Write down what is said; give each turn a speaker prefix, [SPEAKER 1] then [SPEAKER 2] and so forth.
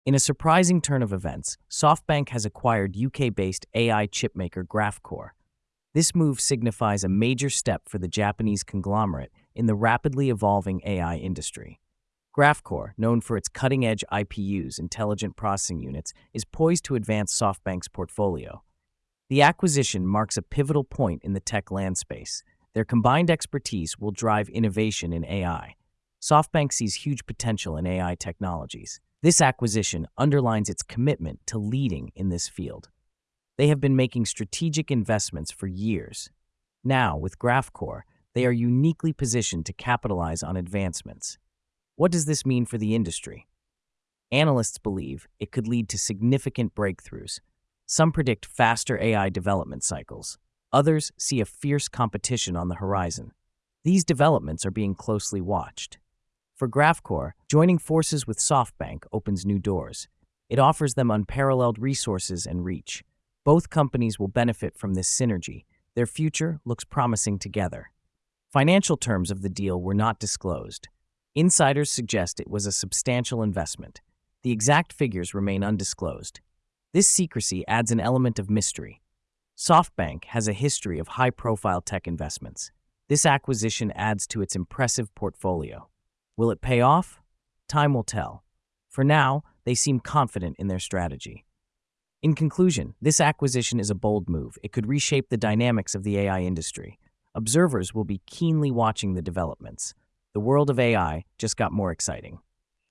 [SPEAKER 1] In a surprising turn of events, SoftBank has acquired UK-based AI chipmaker Graphcore. This move signifies a major step for the Japanese conglomerate in the rapidly evolving AI industry. Graphcore, known for its cutting-edge IPUs, intelligent processing units, is poised to advance SoftBank's portfolio. The acquisition marks a pivotal point in the tech landscape. Their combined expertise will drive innovation in AI. SoftBank sees huge potential in AI technologies. This acquisition underlines its commitment to leading in this field. They have been making strategic investments for years. Now, with Graphcore, they are uniquely positioned to capitalize on advancements. What does this mean for the industry? Analysts believe it could lead to significant breakthroughs. Some predict faster AI development cycles. Others see a fierce competition on the horizon. These developments are being closely watched. For Graphcore, joining forces with SoftBank opens new doors. It offers them unparalleled resources and reach. Both companies will benefit from this synergy. Their future looks promising together. Financial terms of the deal were not disclosed. Insiders suggest it was a substantial investment. The exact figures remain undisclosed. This secrecy adds an element of mystery. SoftBank has a history of high-profile tech investments. This acquisition adds to its impressive portfolio. Will it pay off? Time will tell. For now, they seem confident in their strategy. In conclusion, this acquisition is a bold move. It could reshape the dynamics of the AI industry. Observers will be keenly watching the developments. The world of AI just got more exciting.